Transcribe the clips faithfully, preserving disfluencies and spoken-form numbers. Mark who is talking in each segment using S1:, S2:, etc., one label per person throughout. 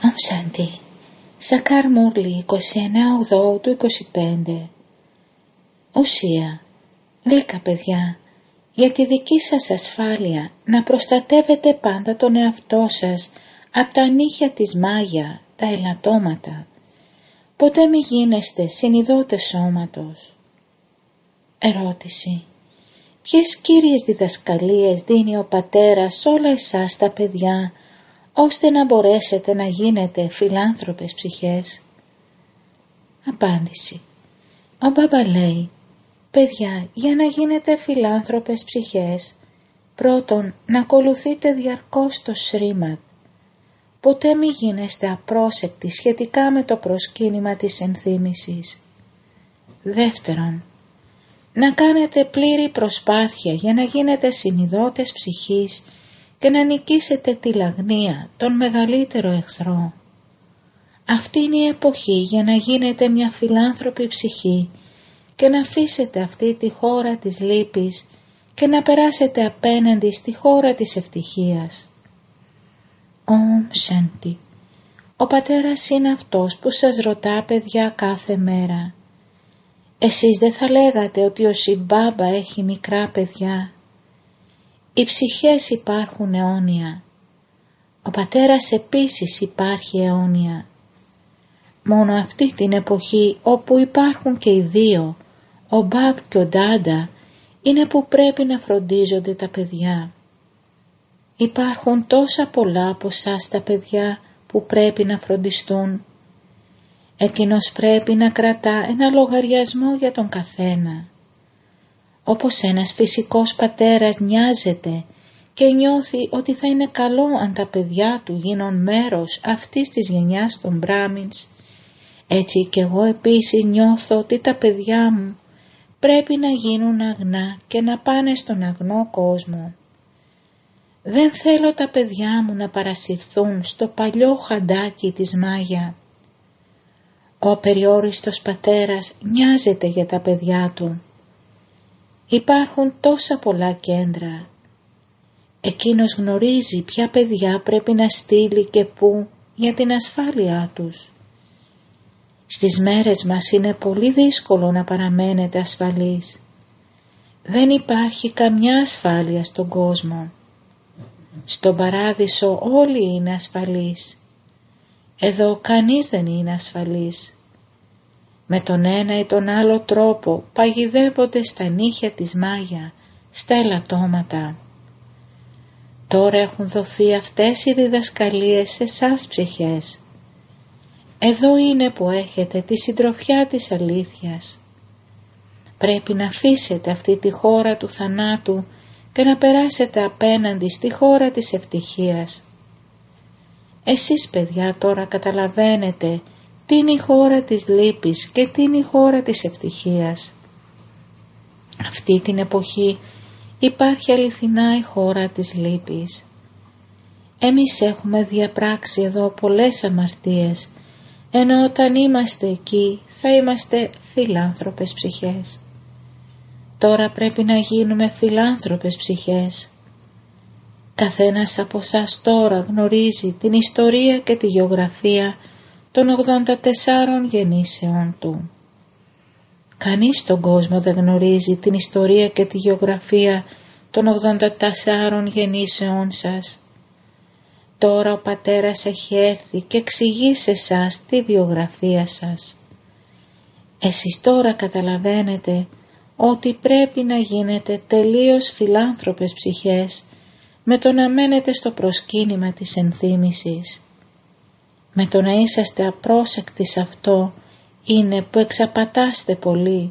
S1: Ομ Σάντι. Σακάρ Μούρλι, είκοσι εννέα οκτώ του είκοσι πέντε. Ουσία. Γλυκά παιδιά, για τη δική σας ασφάλεια να προστατεύετε πάντα τον εαυτό σας από τα νύχια της μάγια, τα ελαττώματα. Ποτέ μη γίνεστε συνειδότες σώματος. Ερώτηση. Ποιες κύριες διδασκαλίες δίνει ο πατέρας σε όλα εσάς τα παιδιά, ώστε να μπορέσετε να γίνετε φιλάνθρωπες ψυχές? Απάντηση. Ο Μπάμπα λέει, παιδιά, για να γίνετε φιλάνθρωπες ψυχές, πρώτον να ακολουθείτε διαρκώς το Σρίμαντ. Ποτέ μη γίνεστε απρόσεκτοι σχετικά με το προσκύνημα της ενθύμησης. Δεύτερον, να κάνετε πλήρη προσπάθεια για να γίνετε συνειδότες ψυχής και να νικήσετε τη λαγνία, τον μεγαλύτερο εχθρό. Αυτή είναι η εποχή για να γίνετε μια φιλάνθρωπη ψυχή και να αφήσετε αυτή τη χώρα της λύπης και να περάσετε απέναντι στη χώρα της ευτυχίας. Ομ Σάντι. Ο πατέρας είναι αυτός που σας ρωτά παιδιά κάθε μέρα. Εσείς δεν θα λέγατε ότι ο Σιμπάμπα έχει μικρά παιδιά? Οι ψυχές υπάρχουν αιώνια. Ο πατέρας επίσης υπάρχει αιώνια. Μόνο αυτή την εποχή όπου υπάρχουν και οι δύο, ο Μπαμπ και ο Ντάντα, είναι που πρέπει να φροντίζονται τα παιδιά. Υπάρχουν τόσα πολλά από εσάς τα παιδιά που πρέπει να φροντιστούν. Εκείνος πρέπει να κρατά ένα λογαριασμό για τον καθένα. Όπως ένας φυσικός πατέρας νοιάζεται και νιώθει ότι θα είναι καλό αν τα παιδιά του γίνουν μέρος αυτής της γενιάς των Μπράμινς, έτσι και εγώ επίσης νιώθω ότι τα παιδιά μου πρέπει να γίνουν αγνά και να πάνε στον αγνό κόσμο. Δεν θέλω τα παιδιά μου να παρασυρθούν στο παλιό χαντάκι της μάγια. Ο απεριόριστος πατέρας νοιάζεται για τα παιδιά του. Υπάρχουν τόσα πολλά κέντρα. Εκείνος γνωρίζει ποια παιδιά πρέπει να στείλει και πού για την ασφάλειά τους. Στις μέρες μας είναι πολύ δύσκολο να παραμένετε ασφαλείς. Δεν υπάρχει καμιά ασφάλεια στον κόσμο. Στον παράδεισο όλοι είναι ασφαλείς. Εδώ κανείς δεν είναι ασφαλής. Με τον ένα ή τον άλλο τρόπο παγιδεύονται στα νύχια της μάγια, στα ελαττώματα. Τώρα έχουν δοθεί αυτές οι διδασκαλίες σε εσάς ψυχές. Εδώ είναι που έχετε τη συντροφιά της αλήθειας. Πρέπει να αφήσετε αυτή τη χώρα του θανάτου και να περάσετε απέναντι στη χώρα της ευτυχίας. Εσείς παιδιά τώρα καταλαβαίνετε τι είναι η χώρα της λύπης και τι είναι η χώρα της ευτυχίας. Αυτή την εποχή υπάρχει αληθινά η χώρα της λύπης. Εμείς έχουμε διαπράξει εδώ πολλές αμαρτίες, ενώ όταν είμαστε εκεί θα είμαστε φιλάνθρωπες ψυχές. Τώρα πρέπει να γίνουμε φιλάνθρωπες ψυχές. Καθένας από εσάς τώρα γνωρίζει την ιστορία και τη γεωγραφία των ογδόντα τεσσάρων γεννήσεων του. Κανείς στον κόσμο δεν γνωρίζει την ιστορία και τη γεωγραφία των ογδόντα τεσσάρων γεννήσεών σας. Τώρα ο πατέρας έχει έρθει και εξηγεί σε εσάς τη βιογραφία σας. Εσείς τώρα καταλαβαίνετε ότι πρέπει να γίνετε τελείως φιλάνθρωπες ψυχές με το να μένετε στο προσκύνημα της ενθύμησης. Με το να είσαστε απρόσεκτοι σε αυτό είναι που εξαπατάστε πολύ.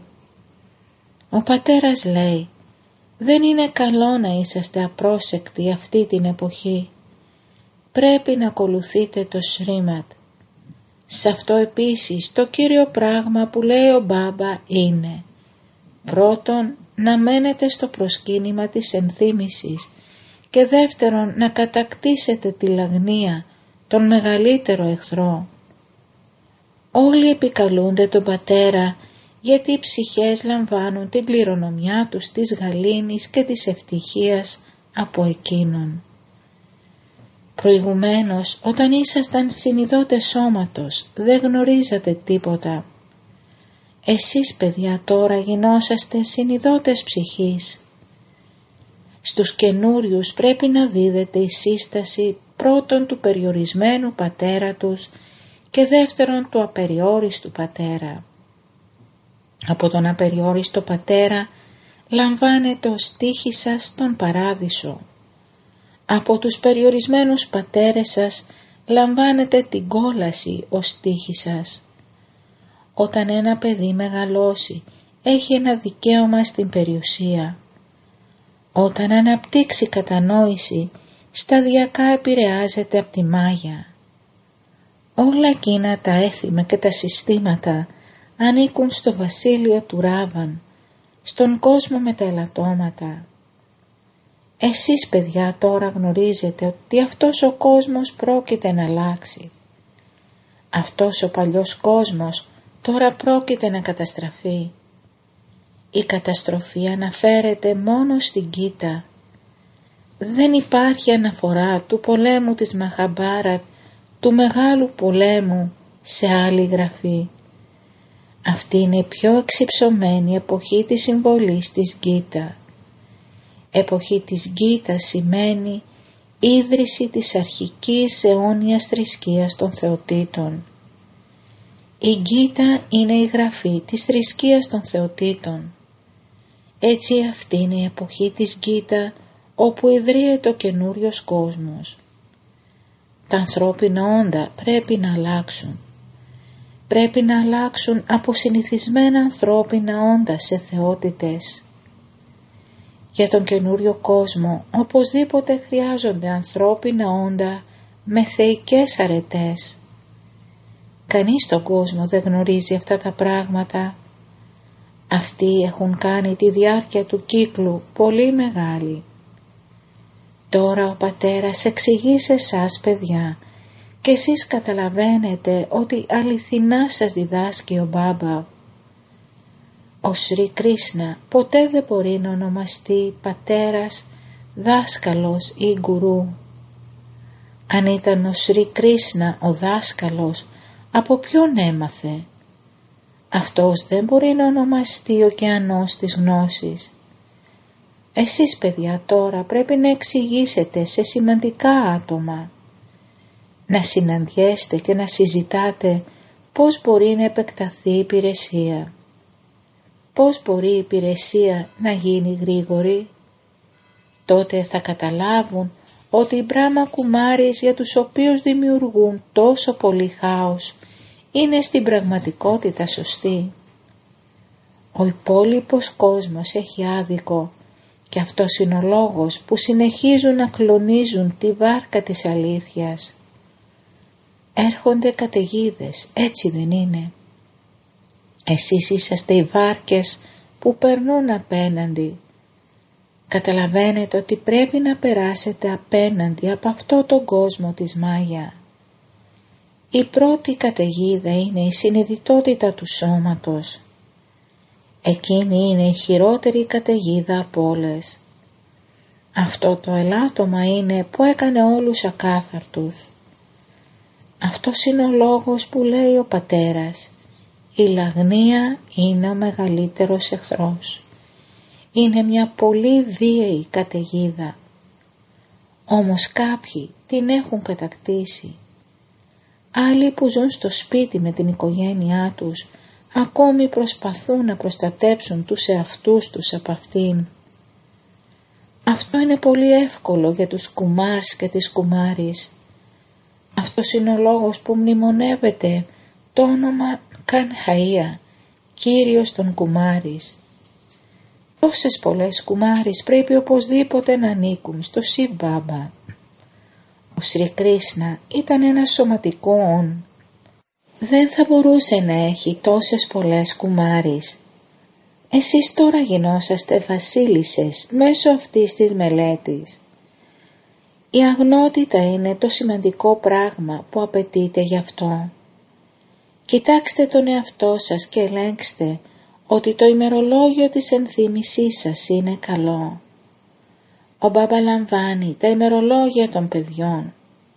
S1: Ο πατέρας λέει, δεν είναι καλό να είσαστε απρόσεκτοι αυτή την εποχή. Πρέπει να ακολουθείτε το Σρίμαντ. Σε αυτό επίσης το κύριο πράγμα που λέει ο Μπάμπα είναι, πρώτον να μένετε στο προσκύνημα της ενθύμησης και δεύτερον να κατακτήσετε τη λαγνία, τον μεγαλύτερο εχθρό. Όλοι επικαλούνται τον πατέρα γιατί οι ψυχές λαμβάνουν την κληρονομιά τους της γαλήνης και της ευτυχίας από εκείνον. Προηγουμένως, όταν ήσασταν συνειδώτες σώματος, δεν γνωρίζατε τίποτα. Εσείς, παιδιά, τώρα γινόσαστε συνειδώτες ψυχής. Στους καινούριους πρέπει να δίδεται η σύσταση πρώτον του περιορισμένου πατέρα τους και δεύτερον του απεριόριστου πατέρα. Από τον απεριόριστο πατέρα λαμβάνετε ως τύχη σας τον παράδεισο. Από τους περιορισμένους πατέρες σας λαμβάνετε την κόλαση ως τύχη σας. Όταν ένα παιδί μεγαλώσει, έχει ένα δικαίωμα στην περιουσία. Όταν αναπτύξει κατανόηση, σταδιακά επηρεάζεται από τη μάγια. Όλα εκείνα τα έθιμα και τα συστήματα ανήκουν στο βασίλειο του Ράβαν, στον κόσμο με τα ελαττώματα. Εσείς, παιδιά, τώρα γνωρίζετε ότι αυτός ο κόσμος πρόκειται να αλλάξει. Αυτός ο παλιός κόσμος τώρα πρόκειται να καταστραφεί. Η καταστροφή αναφέρεται μόνο στην Γκίτα. Δεν υπάρχει αναφορά του πολέμου της Μαχαμπάρατ, του μεγάλου πολέμου, σε άλλη γραφή. Αυτή είναι η πιο εξυψωμένη εποχή της συμβολής της Γκίτα. Εποχή της Γκίτα σημαίνει ίδρυση της αρχικής αιώνιας θρησκείας των θεοτήτων. Η Γκίτα είναι η γραφή της θρησκείας των θεοτήτων. Έτσι αυτή είναι η εποχή της Γκίτα, όπου ιδρύεται ο καινούριος κόσμος. Τα ανθρώπινα όντα πρέπει να αλλάξουν. Πρέπει να αλλάξουν από συνηθισμένα ανθρώπινα όντα σε θεότητες. Για τον καινούριο κόσμο οπωσδήποτε χρειάζονται ανθρώπινα όντα με θεϊκές αρετές. Κανείς στον κόσμο δεν γνωρίζει αυτά τα πράγματα. Αυτοί έχουν κάνει τη διάρκεια του κύκλου πολύ μεγάλη. Τώρα ο πατέρας εξηγεί σε εσάς, παιδιά, και εσείς καταλαβαίνετε ότι αληθινά σας διδάσκει ο Μπάμπα. Ο Σρι Κρίσνα ποτέ δεν μπορεί να ονομαστεί πατέρας, δάσκαλος ή γκουρού. Αν ήταν ο Σρι Κρίσνα ο δάσκαλος, από ποιον έμαθε? Αυτός δεν μπορεί να ονομαστεί ο ωκεανός της γνώσης. Εσείς, παιδιά, τώρα πρέπει να εξηγήσετε σε σημαντικά άτομα, να συναντιέστε και να συζητάτε πώς μπορεί να επεκταθεί η υπηρεσία. Πώς μπορεί η υπηρεσία να γίνει γρήγορη? Τότε θα καταλάβουν ότι οι Μπράχμα Κουμάρις, για τους οποίους δημιουργούν τόσο πολύ χάος, είναι στην πραγματικότητα σωστοί. Ο υπόλοιπος κόσμος έχει άδικο και αυτός είναι ο λόγος που συνεχίζουν να κλονίζουν τη βάρκα της αλήθειας. Έρχονται καταιγίδες, έτσι δεν είναι? Εσείς είσαστε οι βάρκες που περνούν απέναντι. Καταλαβαίνετε ότι πρέπει να περάσετε απέναντι από αυτό τον κόσμο της Μάγια. Η πρώτη καταιγίδα είναι η συνειδητότητα του σώματος. Εκείνη είναι η χειρότερη καταιγίδα από όλες. Αυτό το ελάττωμα είναι που έκανε όλους ακάθαρτους. Αυτός είναι ο λόγος που λέει ο πατέρας: η λαγνία είναι ο μεγαλύτερος εχθρός. Είναι μια πολύ βίαιη καταιγίδα. Όμως κάποιοι την έχουν κατακτήσει. Άλλοι που ζουν στο σπίτι με την οικογένειά τους ακόμη προσπαθούν να προστατέψουν τους εαυτούς τους από αυτήν. Αυτό είναι πολύ εύκολο για τους κουμάρς και τις κουμάρις. Αυτός είναι ο λόγος που μνημονεύεται το όνομα Κανχαία, κύριος των κουμάρις. Τόσες πολλές κουμάρις πρέπει οπωσδήποτε να ανήκουν στο Σιβ Μπάμπα. Ο Σρι Κρίσνα ήταν ένα σωματικό όν. Δεν θα μπορούσε να έχει τόσες πολλές κουμάρις. Εσείς τώρα γινόσαστε βασίλισσες μέσω αυτής της μελέτης. Η αγνότητα είναι το σημαντικό πράγμα που απαιτείται γι' αυτό. Κοιτάξτε τον εαυτό σας και ελέγξτε ότι το ημερολόγιο της ενθύμησής σας είναι καλό. Ο Μπάμπα λαμβάνει τα ημερολόγια των παιδιών.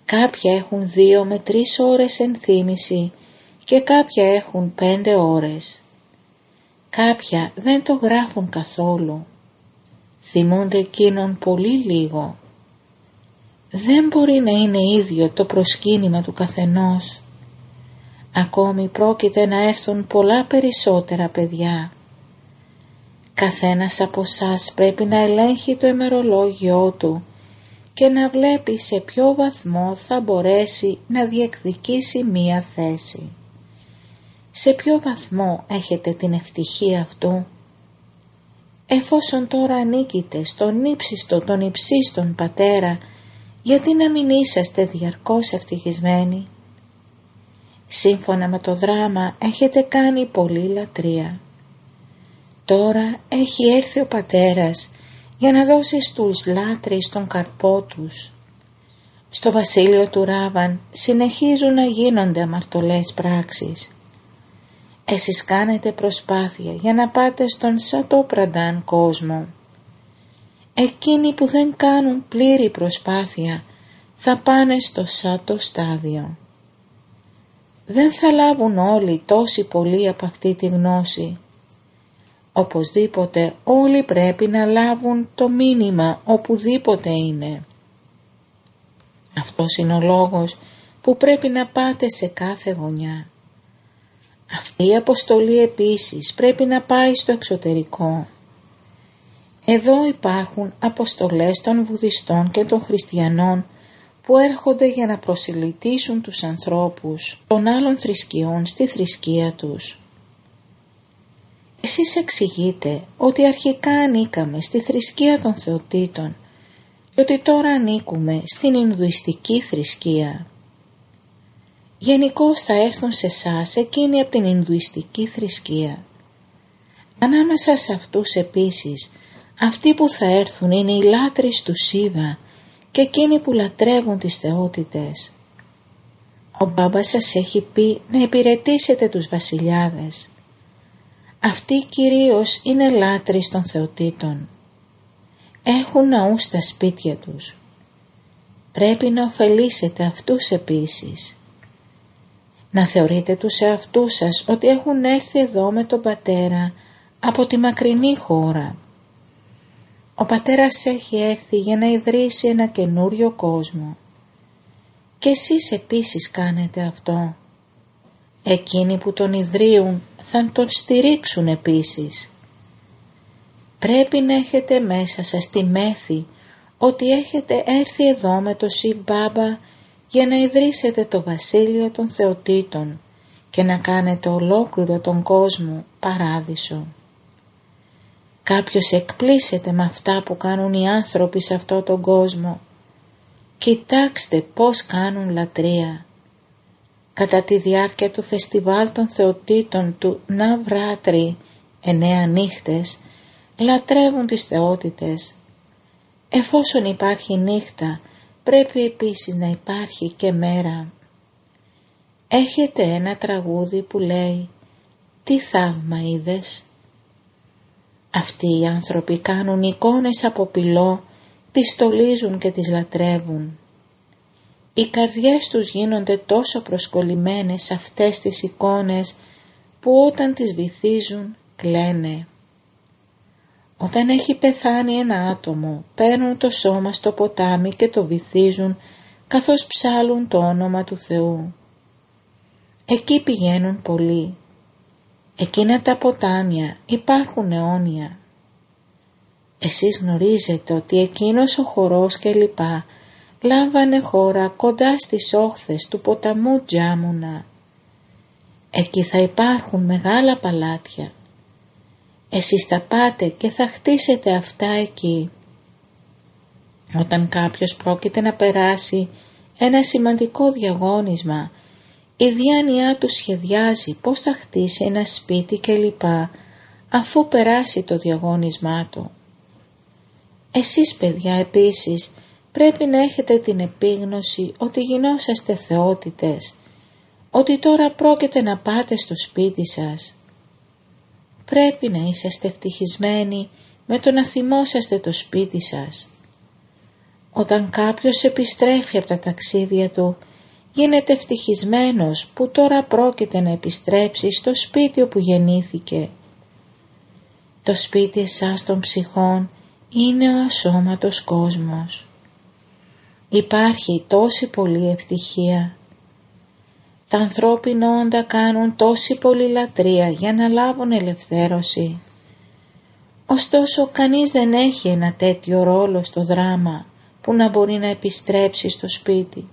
S1: Κάποια έχουν δύο με τρεις ώρες ενθύμηση και κάποια έχουν πέντε ώρες. Κάποια δεν το γράφουν καθόλου. Θυμούνται εκείνον πολύ λίγο. Δεν μπορεί να είναι ίδιο το προσκύνημα του καθενός. Ακόμη πρόκειται να έρθουν πολλά περισσότερα παιδιά. Καθένας από σας πρέπει να ελέγχει το ημερολόγιό του και να βλέπει σε ποιο βαθμό θα μπορέσει να διεκδικήσει μία θέση. Σε ποιο βαθμό έχετε την ευτυχία αυτού? Εφόσον τώρα ανήκετε στον ύψιστο των υψίστων Πατέρα, γιατί να μην είσαστε διαρκώς ευτυχισμένοι? Σύμφωνα με το δράμα έχετε κάνει πολλή λατρεία. Τώρα έχει έρθει ο Πατέρας για να δώσει στους λάτρεις τον καρπό τους. Στο βασίλειο του Ράβαν συνεχίζουν να γίνονται αμαρτωλές πράξεις. Εσείς κάνετε προσπάθεια για να πάτε στον σατόπραντάν κόσμο. Εκείνοι που δεν κάνουν πλήρη προσπάθεια θα πάνε στο σάτο στάδιο. Δεν θα λάβουν όλοι τόση πολύ από αυτή τη γνώση. Οπωσδήποτε όλοι πρέπει να λάβουν το μήνυμα οπουδήποτε είναι. Αυτός είναι ο λόγος που πρέπει να πάτε σε κάθε γωνιά. Αυτή η αποστολή επίσης πρέπει να πάει στο εξωτερικό. Εδώ υπάρχουν αποστολές των Βουδιστών και των Χριστιανών που έρχονται για να προσελκύσουν τους ανθρώπους των άλλων θρησκειών στη θρησκεία τους. Εσείς εξηγείτε ότι αρχικά ανήκαμε στη θρησκεία των Θεοτήτων και ότι τώρα ανήκουμε στην Ινδουιστική θρησκεία. Γενικώς θα έρθουν σε εσάς εκείνοι από την Ινδουιστική θρησκεία. Ανάμεσα σε αυτούς επίσης, αυτοί που θα έρθουν είναι οι λάτρεις του Σίβα και εκείνοι που λατρεύουν τις θεότητες. Ο μπάμπας σας έχει πει να υπηρετήσετε τους βασιλιάδες. Αυτοί κυρίως είναι λάτρεις των θεοτήτων. Έχουν ναούς στα σπίτια τους. Πρέπει να ωφελήσετε αυτούς επίσης. Να θεωρείτε τους εαυτούς σας ότι έχουν έρθει εδώ με τον Πατέρα από τη μακρινή χώρα. Ο Πατέρας έχει έρθει για να ιδρύσει ένα καινούριο κόσμο. Και εσείς επίσης κάνετε αυτό. Εκείνοι που τον ιδρύουν θα τον στηρίξουν επίσης. Πρέπει να έχετε μέσα σας τη μέθη ότι έχετε έρθει εδώ με το Σιβ Μπάμπα για να ιδρύσετε το βασίλειο των θεοτήτων και να κάνετε ολόκληρο τον κόσμο παράδεισο. Κάποιος εκπλήσεται με αυτά που κάνουν οι άνθρωποι σε αυτόν τον κόσμο. Κοιτάξτε πώς κάνουν λατρεία. Κατά τη διάρκεια του φεστιβάλ των θεοτήτων του Ναβράτρι, εννέα νύχτες, λατρεύουν τις θεότητες. Εφόσον υπάρχει νύχτα, πρέπει επίσης να υπάρχει και μέρα. Έχετε ένα τραγούδι που λέει «Τι θαύμα είδες?» Αυτοί οι άνθρωποι κάνουν εικόνες από πυλό, τις στολίζουν και τις λατρεύουν. Οι καρδιές τους γίνονται τόσο προσκολλημένες σε αυτές τις εικόνες που όταν τις βυθίζουν κλαίνε. Όταν έχει πεθάνει ένα άτομο, παίρνουν το σώμα στο ποτάμι και το βυθίζουν καθώς ψάλουν το όνομα του Θεού. Εκεί πηγαίνουν πολλοί. Εκείνα τα ποτάμια υπάρχουν αιώνια. Εσείς γνωρίζετε ότι εκείνος ο χορός και λοιπά λάμβανε χώρα κοντά στις όχθες του ποταμού Τζάμουνα. Εκεί θα υπάρχουν μεγάλα παλάτια. Εσείς θα πάτε και θα χτίσετε αυτά εκεί. Όταν κάποιος πρόκειται να περάσει ένα σημαντικό διαγώνισμα, η διάνοιά του σχεδιάζει πώς θα χτίσει ένα σπίτι κλπ. Αφού περάσει το διαγώνισμά του. Εσείς παιδιά επίσης πρέπει να έχετε την επίγνωση ότι γινόσαστε θεότητες, ότι τώρα πρόκειται να πάτε στο σπίτι σας. Πρέπει να είσαστε ευτυχισμένοι με το να θυμόσαστε το σπίτι σας. Όταν κάποιος επιστρέφει από τα ταξίδια του, γίνεται ευτυχισμένος που τώρα πρόκειται να επιστρέψει στο σπίτι όπου γεννήθηκε. Το σπίτι εσάς των ψυχών είναι ο ασώματος κόσμος. Υπάρχει τόση πολλή ευτυχία. Τα ανθρώπινα όντα κάνουν τόση πολλή λατρεία για να λάβουν ελευθέρωση. Ωστόσο κανείς δεν έχει ένα τέτοιο ρόλο στο δράμα που να μπορεί να επιστρέψει στο σπίτι.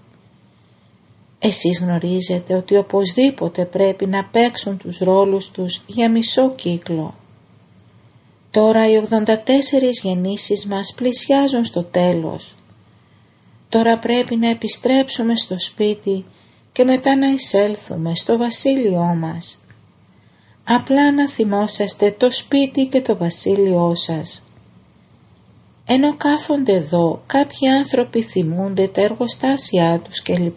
S1: Εσείς γνωρίζετε ότι οπωσδήποτε πρέπει να παίξουν τους ρόλους τους για μισό κύκλο. Τώρα οι ογδόντα τέσσερις γεννήσεις μας πλησιάζουν στο τέλος. Τώρα πρέπει να επιστρέψουμε στο σπίτι και μετά να εισέλθουμε στο βασίλειό μας. Απλά να θυμόσαστε το σπίτι και το βασίλειό σας. Ενώ κάθονται εδώ, κάποιοι άνθρωποι θυμούνται τα εργοστάσια τους κλπ.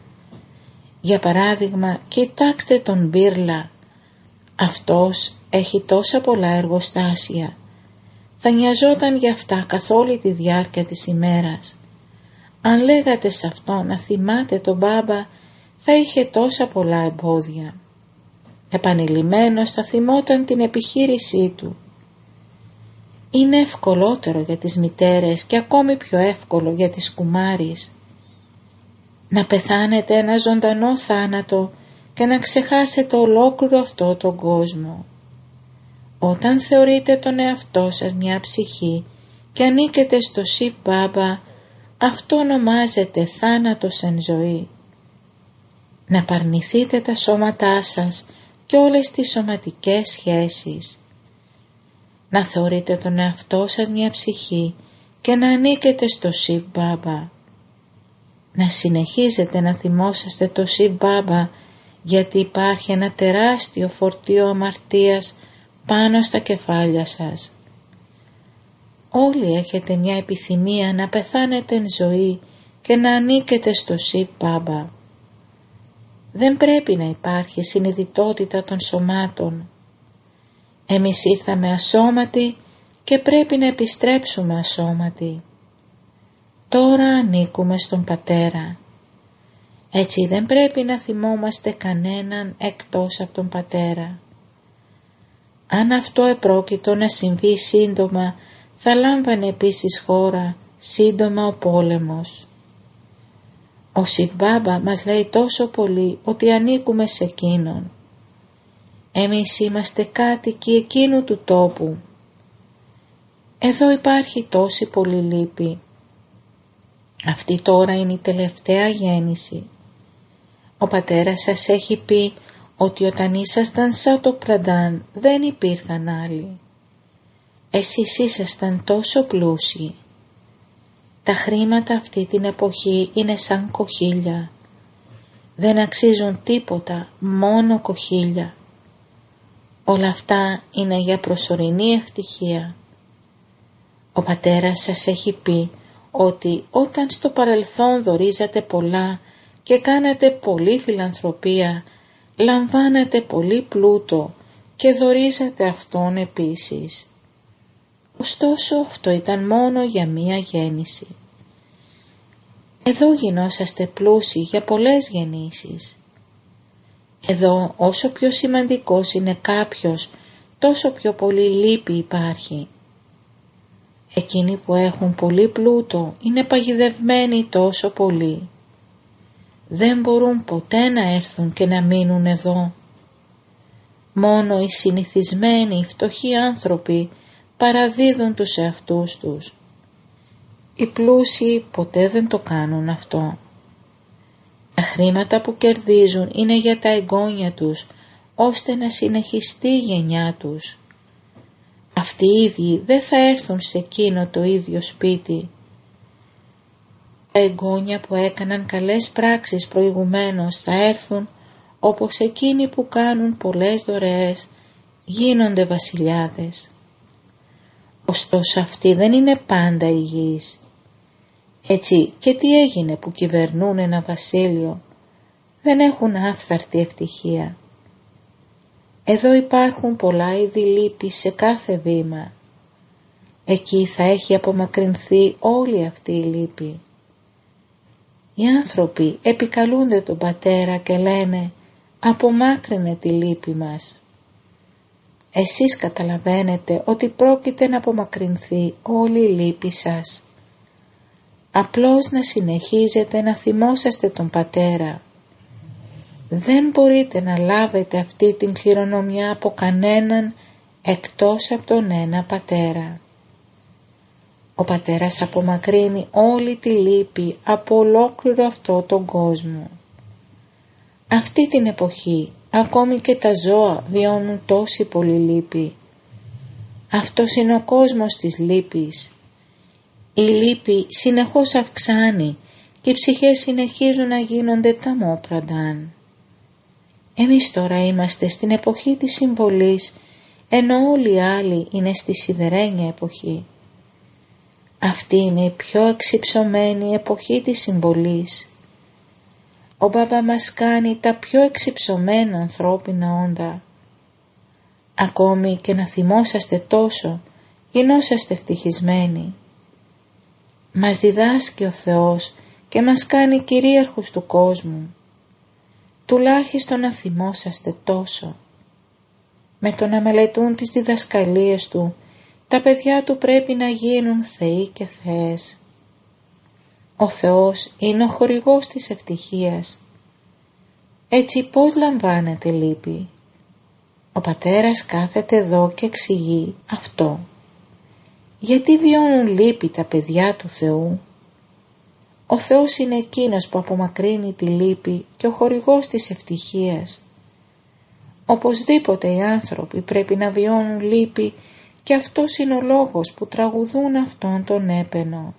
S1: Για παράδειγμα, κοιτάξτε τον Μπίρλα. Αυτός έχει τόσα πολλά εργοστάσια. Θα νοιαζόταν για αυτά καθ' όλη τη διάρκεια της ημέρας. Αν λέγατε σε αυτό να θυμάται τον μπάμπα, θα είχε τόσα πολλά εμπόδια. Επανειλημμένος θα θυμόταν την επιχείρησή του. Είναι ευκολότερο για τις μητέρες και ακόμη πιο εύκολο για τις κουμάρεις να πεθάνετε ένα ζωντανό θάνατο και να ξεχάσετε ολόκληρο αυτό τον κόσμο. Όταν θεωρείτε τον εαυτό σας μια ψυχή και ανήκετε στο Σιβ Μπάμπα, αυτό ονομάζεται θάνατος εν ζωή. Να παρνηθείτε τα σώματά σας και όλες τις σωματικές σχέσεις. Να θεωρείτε τον εαυτό σας μια ψυχή και να ανήκετε στο Σιβ Μπάμπα. Να συνεχίζετε να θυμόσαστε το Σιβ Μπάμπα, γιατί υπάρχει ένα τεράστιο φορτίο αμαρτίας πάνω στα κεφάλια σας. Όλοι έχετε μια επιθυμία να πεθάνετε εν ζωή και να ανήκετε στο Σιβ Μπάμπα. Δεν πρέπει να υπάρχει συνειδητότητα των σωμάτων. Εμείς ήρθαμε ασώματοι και πρέπει να επιστρέψουμε ασώματοι. Τώρα ανήκουμε στον Πατέρα. Έτσι δεν πρέπει να θυμόμαστε κανέναν εκτός από τον Πατέρα. Αν αυτό επρόκειτο να συμβεί σύντομα, θα λάμβανε επίσης χώρα σύντομα ο πόλεμος. Ο Σιβ Μπάμπα μας λέει τόσο πολύ ότι ανήκουμε σε εκείνον. Εμείς είμαστε κάτοικοι εκείνου του τόπου. Εδώ υπάρχει τόση πολλή λύπη. Αυτή τώρα είναι η τελευταία γέννηση. Ο πατέρας σας έχει πει ότι όταν ήσασταν σαν το Πραντάν δεν υπήρχαν άλλοι. Εσείς ήσασταν τόσο πλούσιοι. Τα χρήματα αυτή την εποχή είναι σαν κοχύλια. Δεν αξίζουν τίποτα, μόνο κοχύλια. Όλα αυτά είναι για προσωρινή ευτυχία. Ο πατέρας σας έχει πει ότι όταν στο παρελθόν δωρίζατε πολλά και κάνατε πολλή φιλανθρωπία, λαμβάνατε πολύ πλούτο και δωρίζατε αυτόν επίσης. Ωστόσο αυτό ήταν μόνο για μία γέννηση. Εδώ γινόσαστε πλούσιοι για πολλές γεννήσεις. Εδώ όσο πιο σημαντικός είναι κάποιος, τόσο πιο πολύ λύπη υπάρχει. Εκείνοι που έχουν πολύ πλούτο είναι παγιδευμένοι τόσο πολύ. Δεν μπορούν ποτέ να έρθουν και να μείνουν εδώ. Μόνο οι συνηθισμένοι φτωχοί άνθρωποι παραδίδουν τους εαυτούς τους. Οι πλούσιοι ποτέ δεν το κάνουν αυτό. Τα χρήματα που κερδίζουν είναι για τα εγγόνια τους, ώστε να συνεχιστεί η γενιά τους. Αυτοί οι ίδιοι δεν θα έρθουν σε εκείνο το ίδιο σπίτι. Τα εγγόνια που έκαναν καλές πράξεις προηγουμένως θα έρθουν, όπως εκείνοι που κάνουν πολλές δωρεές γίνονται βασιλιάδες. Ωστόσο αυτοί δεν είναι πάντα υγιείς. Έτσι και τι έγινε που κυβερνούν ένα βασίλειο, δεν έχουν άφθαρτη ευτυχία. Εδώ υπάρχουν πολλά είδη λύπης σε κάθε βήμα. Εκεί θα έχει απομακρυνθεί όλη αυτή η λύπη. Οι άνθρωποι επικαλούνται τον Πατέρα και λένε «Απομάκρυνε τη λύπη μας». Εσείς καταλαβαίνετε ότι πρόκειται να απομακρυνθεί όλη η λύπη σας. Απλώς να συνεχίζετε να θυμόσαστε τον Πατέρα. Δεν μπορείτε να λάβετε αυτή την κληρονομιά από κανέναν εκτός από τον ένα Πατέρα. Ο Πατέρας απομακρύνει όλη τη λύπη από ολόκληρο αυτό τον κόσμο. Αυτή την εποχή ακόμη και τα ζώα βιώνουν τόση πολύ λύπη. Αυτός είναι ο κόσμος της λύπης. Η λύπη συνεχώς αυξάνει και οι ψυχές συνεχίζουν να γίνονται ταμόπρανταν. Εμείς τώρα είμαστε στην εποχή της συμβολής, ενώ όλοι οι άλλοι είναι στη σιδερένια εποχή. Αυτή είναι η πιο εξυψωμένη εποχή της συμβολής. Ο Μπάμπα μας κάνει τα πιο εξυψωμένα ανθρώπινα όντα. Ακόμη και να θυμόσαστε τόσο, γινόσαστε ευτυχισμένοι. Μας διδάσκει ο Θεός και μας κάνει κυρίαρχους του κόσμου. Τουλάχιστον να θυμόσαστε τόσο. Με το να μελετούν τις διδασκαλίες Του, τα παιδιά Του πρέπει να γίνουν θεοί και θεές. Ο Θεός είναι ο χορηγός της ευτυχίας. Έτσι πώς λαμβάνετε λύπη? Ο Πατέρας κάθεται εδώ και εξηγεί αυτό. Γιατί βιώνουν λύπη τα παιδιά του Θεού? Ο Θεός είναι εκείνος που απομακρύνει τη λύπη και ο χορηγός της ευτυχίας. Οπωσδήποτε οι άνθρωποι πρέπει να βιώνουν λύπη και αυτός είναι ο λόγος που τραγουδούν αυτόν τον έπαινο.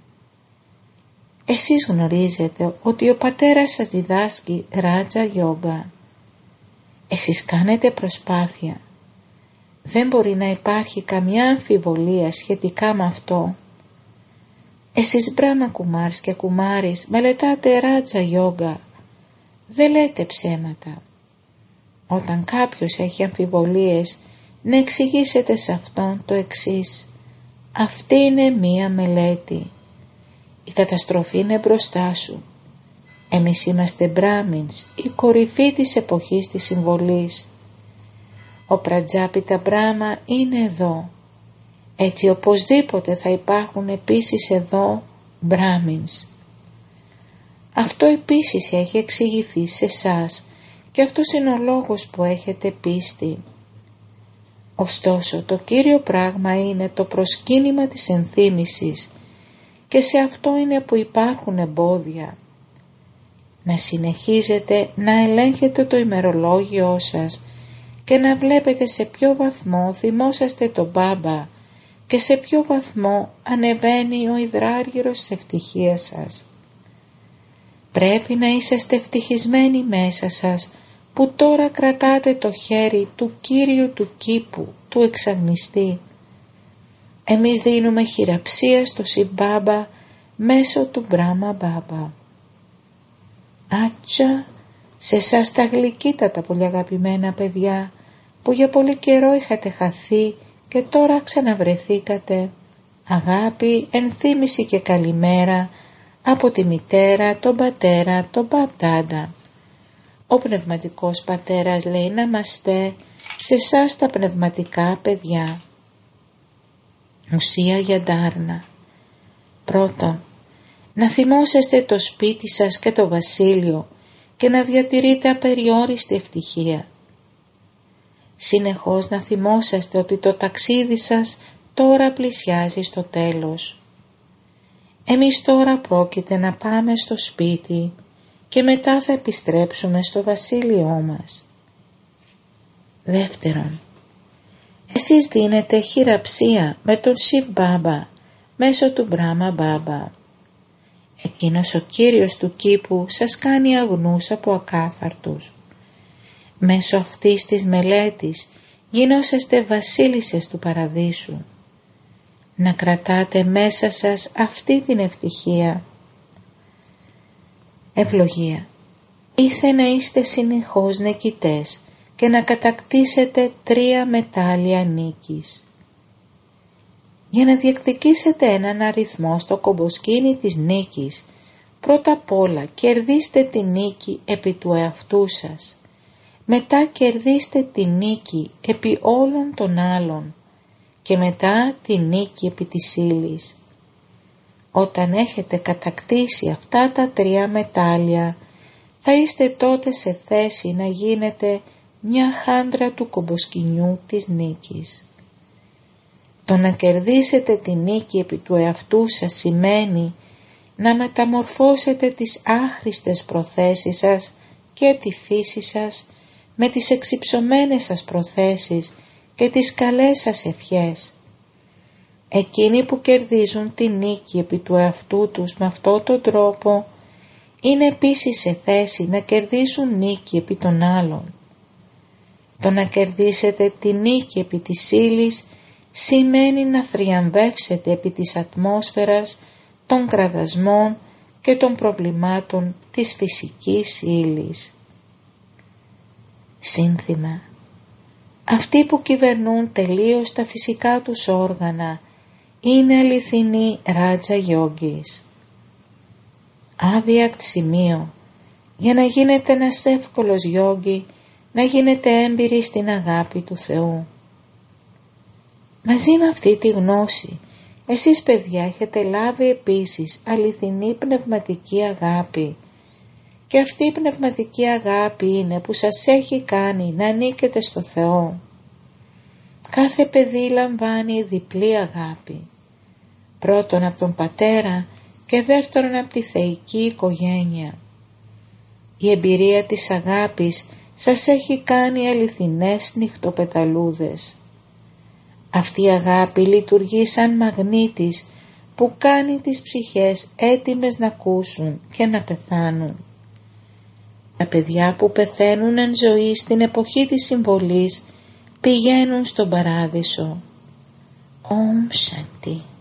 S1: Εσείς γνωρίζετε ότι ο Πατέρας σας διδάσκει Ράτζα Γιόγκα. Εσείς κάνετε προσπάθεια. Δεν μπορεί να υπάρχει καμιά αμφιβολία σχετικά με αυτό. Εσείς Μπράμα Κουμάρς και Κουμάρις μελετάτε Ράτζα Γιόγκα. Δεν λέτε ψέματα. Όταν κάποιος έχει αμφιβολίες, να εξηγήσετε σε αυτόν το εξής. Αυτή είναι μία μελέτη. Η καταστροφή είναι μπροστά σου. Εμείς είμαστε Μπράμινς, η κορυφή της εποχής της συμβολής. Ο Πρατζάπιτα Μπράμα είναι εδώ. Έτσι οπωσδήποτε θα υπάρχουν επίσης εδώ Μπράμινς. Αυτό επίσης έχει εξηγηθεί σε εσάς και αυτός είναι ο λόγος που έχετε πίστη. Ωστόσο το κύριο πράγμα είναι το προσκύνημα της ενθύμησης και σε αυτό είναι που υπάρχουν εμπόδια. Να συνεχίζετε να ελέγχετε το ημερολόγιό σας και να βλέπετε σε ποιο βαθμό θυμόσαστε τον Μπάμπα και σε ποιο βαθμό ανεβαίνει ο υδράργυρος της ευτυχίας σας. Πρέπει να είσαστε ευτυχισμένοι μέσα σας που τώρα κρατάτε το χέρι του Κύριου του κήπου, του εξαγνιστή. Εμείς δίνουμε χειραψία στο Σιμπάμπα μέσω του Μπράμα Μπάμπα. Άτσα, σε εσάς τα γλυκύτατα πολύ αγαπημένα παιδιά, που για πολύ καιρό είχατε χαθεί και τώρα ξαναβρεθήκατε. Αγάπη, ενθύμηση και καλημέρα από τη μητέρα, τον πατέρα, τον Μπαμπτάντα. Ο πνευματικός πατέρας λέει να είμαστε σε εσάς τα πνευματικά παιδιά. Ουσία για ντάρνα. Πρώτον, να θυμόσαστε το σπίτι σας και το βασίλειο και να διατηρείτε απεριόριστη ευτυχία. Συνεχώς να θυμόσαστε ότι το ταξίδι σας τώρα πλησιάζει στο τέλος. Εμείς τώρα πρόκειται να πάμε στο σπίτι και μετά θα επιστρέψουμε στο βασίλειό μας. Δεύτερον, εσείς δίνετε χειραψία με τον Σιβ Μπάμπα μέσω του Μπράμα Μπάμπα. Εκείνος ο Κύριος του κήπου σας κάνει αγνούς από ακάθαρτους. Μέσω αυτής της μελέτης γινόσαστε βασίλισσες του παραδείσου. Να κρατάτε μέσα σας αυτή την ευτυχία. Ευλογία. Ήθε να είστε συνεχώς νικητές και να κατακτήσετε τρία μετάλλια νίκης. Για να διεκδικήσετε έναν αριθμό στο κομποσκήνι της νίκης, πρώτα απ' όλα κερδίστε τη νίκη επί του εαυτού σας. Μετά κερδίστε τη νίκη επί όλων των άλλων και μετά τη νίκη επί της ύλης. Όταν έχετε κατακτήσει αυτά τα τρία μετάλλια, θα είστε τότε σε θέση να γίνετε μια χάντρα του κομποσκηνιού της νίκης. Το να κερδίσετε τη νίκη επί του εαυτού σας σημαίνει να μεταμορφώσετε τις άχρηστες προθέσεις σας και τη φύση σας με τις εξυψωμένες σας προθέσεις και τις καλές σας ευχές. Εκείνοι που κερδίζουν τη νίκη επί του εαυτού τους με αυτόν τον τρόπο είναι επίσης σε θέση να κερδίσουν νίκη επί των άλλων. Το να κερδίσετε τη νίκη επί της ύλης σημαίνει να θριαμβεύσετε επί της ατμόσφαιρας, των κραδασμών και των προβλημάτων της φυσικής ύλης. Σύνθημα. Αυτοί που κυβερνούν τελείως τα φυσικά τους όργανα είναι αληθινοί Ράτζα Γιόγκης. Άβιακτ σημείο. Για να γίνετε ένας εύκολος Γιόγκη, να γίνετε έμπειροι στην αγάπη του Θεού. Μαζί με αυτή τη γνώση, εσείς παιδιά έχετε λάβει επίσης αληθινή πνευματική αγάπη. Και αυτή η πνευματική αγάπη είναι που σας έχει κάνει να ανήκετε στο Θεό. Κάθε παιδί λαμβάνει διπλή αγάπη. Πρώτον από τον πατέρα και δεύτερον από τη θεϊκή οικογένεια. Η εμπειρία της αγάπης σας έχει κάνει αληθινές νυχτοπεταλούδες. Αυτή η αγάπη λειτουργεί σαν μαγνήτης που κάνει τις ψυχές έτοιμες να ακούσουν και να πεθάνουν. Τα παιδιά που πεθαίνουν εν ζωή στην εποχή της συμβολής πηγαίνουν στον παράδεισο. Ομ Σάντι.